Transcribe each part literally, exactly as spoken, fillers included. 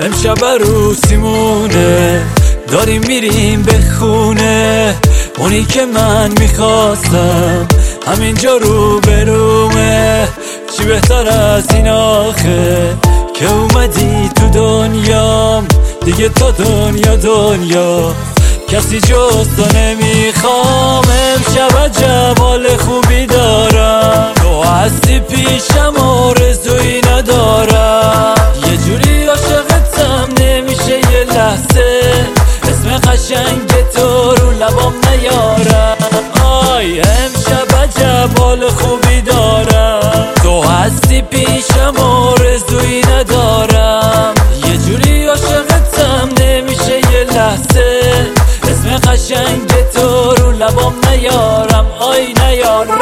امشب عروسیمونه، داریم میریم به خونه. اونی که من میخواستم همینجا رو برومه. چی بهتر از این آخه که اومدی تو دنیام، دیگه تا دنیا دنیا کسی جز تو نمیخوام. امشب عجب حال خوبی دارم، تو هستی پیشم آرزویی ندارم. یه جوری عاشقتم نمیشه یه لحظه اسم قشنگ تو رو لبام نیارم. آی امشب عجب حال خوبی دارم، تو هستی پیشم آرزویی ندارم. یه جوری عاشقتم نمیشه یه لحظه اسم قشنگ تو رو لبام نیارم. آی نیارم.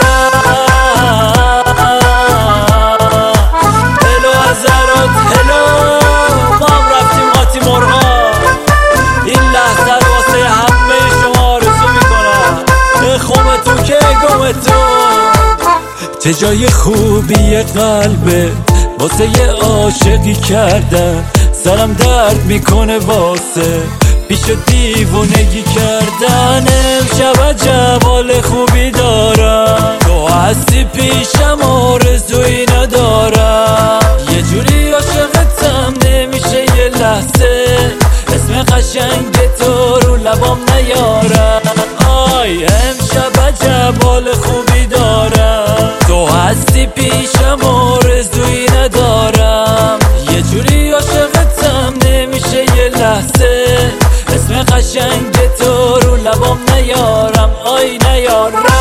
هلو حضرات هلو، ما هم رفتیم قاطی مرغا. این لحظه رو واسه همه شما آرزو میکنم، خمتون که گمتون. چه جای خوبی قلبه واسه یه عاشقی کردن، سرم درد میکنه واسه پیش دیوونگی کردن. امشب عجب حال خوبی دارم، تو هستی پیشم آرزویی ندارم. یه جوری عاشقتم نمیشه یه لحظه اسم قشنگ تو رو لبام نیارم. آی امشب عجب حال خوبی دارم، تو هستی پیشم آرزویی ندارم. یه جوری عاشقتم نمیشه یه لحظه اسم قشنگ تو رو لبام نیارم. آی نیارم.